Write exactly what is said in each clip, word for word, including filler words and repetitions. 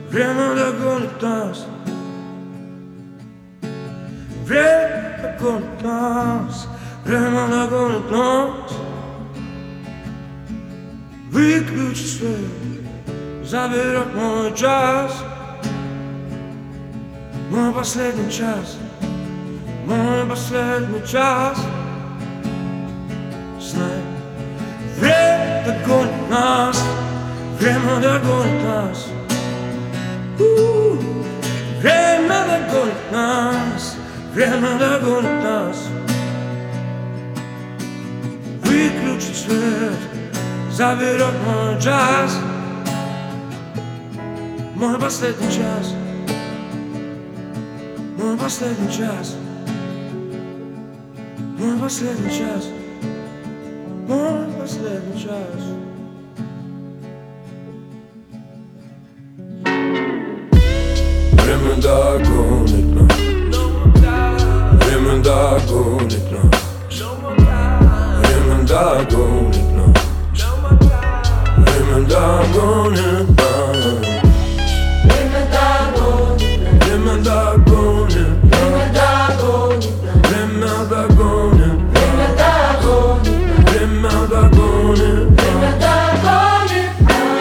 Время догонит нас, время догонит нас, время догонит нас. Выключи свет, заберет мой час, мой последний час, мой последний час. Знай, время догонит нас, время догонит нас. У-у-у. Время догонит нас, время догонит нас. Выключить свет, заберет мой час, мой последний час, мой последний час, мой последний час, мой последний час. Время догонит нас, время догонит нас, время догонит нас, время догонит нас, время догонит, время догонит, время догонит, время догонит, время догонит, время догонит.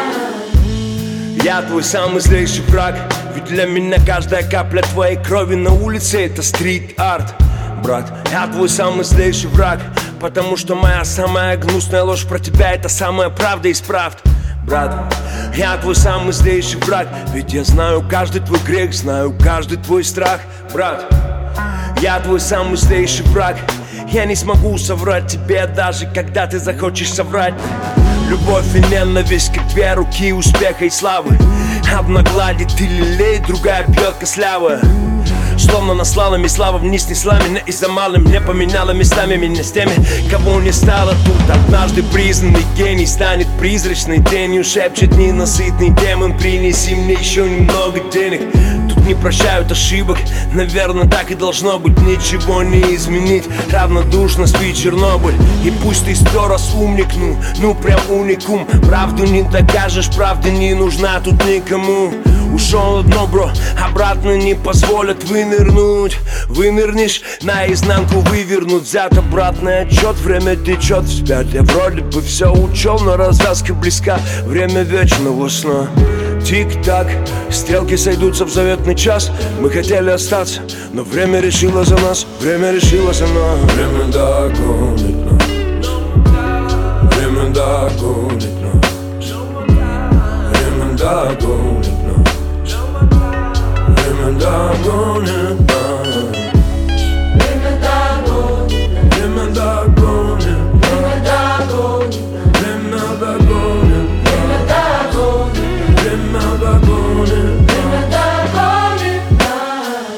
Я твой самый злейший враг, ведь для меня каждая капля твоей крови на улице это стрит-арт. Брат, я твой самый злейший враг, потому что моя самая гнусная ложь про тебя это самая правда из правд. Брат, я твой самый злейший враг, ведь я знаю каждый твой грех, знаю каждый твой страх. Брат, я твой самый злейший враг, я не смогу соврать тебе, даже когда ты захочешь соврать. Любовь и ненависть, как две руки успеха и славы. Одна гладит и лелеет, другая бьет косляво. Словно наслала слава вниз несла меня, и за малым не поменяла местами меня с теми, кого не стало тут. Однажды признанный гений станет призрачной тенью, шепчет ненасытный демон: принеси мне еще немного денег. Тут не прощают ошибок, наверное, так и должно быть. Ничего не изменить, равнодушно спит Чернобыль. И пусть ты сто раз умник, ну, ну прям уникум. Правду не докажешь, правда не нужна тут никому. Ушел одно, бро, обратно не позволят вынырнуть. Вынырнешь, наизнанку вывернут. Взят обратный отчет, время течет вспять. Я вроде бы все учел, но развязка близка. Время вечного сна. Тик-так, стрелки сойдутся в заветный час. Мы хотели остаться, но время решило за нас. Время решило за нас. Время догонит нас, время догонит нас, время догонит нас, время догонит нас, время догонит, время догонит, время догонит, время догонит, время догонит, время догонит, время догонит нас,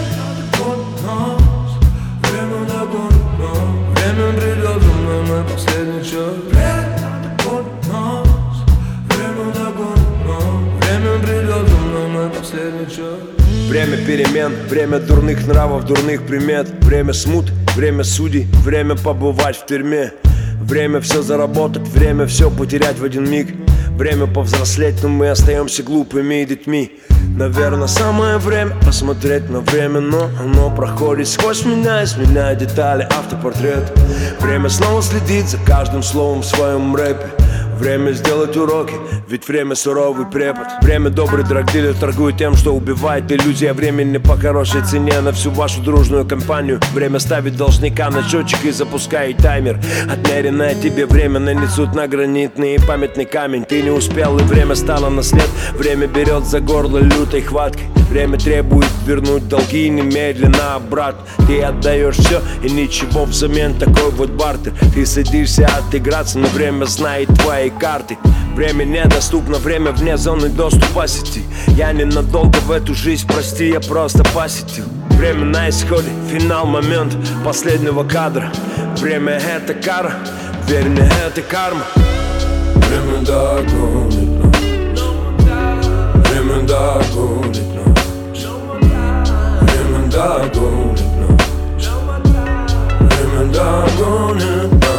время догонит нас, время придет за мной последний час. Время догонит нас, время догонит нас, время придет за мной последний час. Время перемен, время дурных нравов, дурных примет. Время смут, время судей, время побывать в тюрьме. Время все заработать, время все потерять в один миг. Время повзрослеть, но мы остаемся глупыми детьми. Наверное, самое время посмотреть на время, но оно проходит сквозь меня, изменяя детали, автопортрет. Время снова следит за каждым словом в своем рэпе. Время сделать уроки, ведь время суровый препод. Время добрый драгдилер торгует тем, что убивает иллюзия времени по хорошей цене на всю вашу дружную компанию. Время ставит должника на счетчик и запускает таймер. Отмеренное тебе время нанесут на гранитный памятный камень. Ты не успел, и время стало на след. Время берет за горло лютой хваткой. Время требует вернуть долги немедленно обратно. Ты отдаешь все и ничего взамен, такой вот бартер. Ты садишься отыграться, но время знает твои карты. Время недоступно, время вне зоны доступа сети. Я ненадолго в эту жизнь, прости, я просто посетил. Время на исходе, финал, момент последнего кадра. Время это кара, верь мне, это карма. Время догонит нас, время догонит нас, время догонит нас, время догонит нас.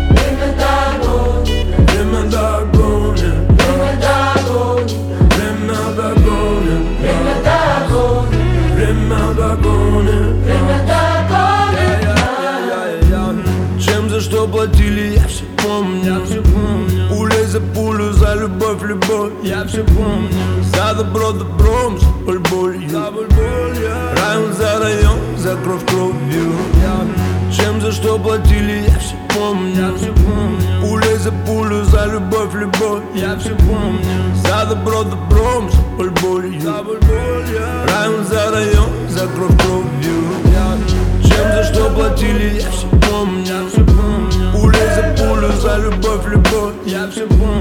Время догонит, время догонит, время за пулю, за любовь, любовь. Я все помню. За добро, добром, за боль, болью. Район за район, за кровь, кровью. Чем за что платили, я все помню. Пулей за пулю, за любовь, любовь. Я все помню. За добро, добром, за боль, болью. Район за район, за кровь, кровью. Чем за что платили, я все помню. Пулей за пулю, за любовь, любовь. Я все помню.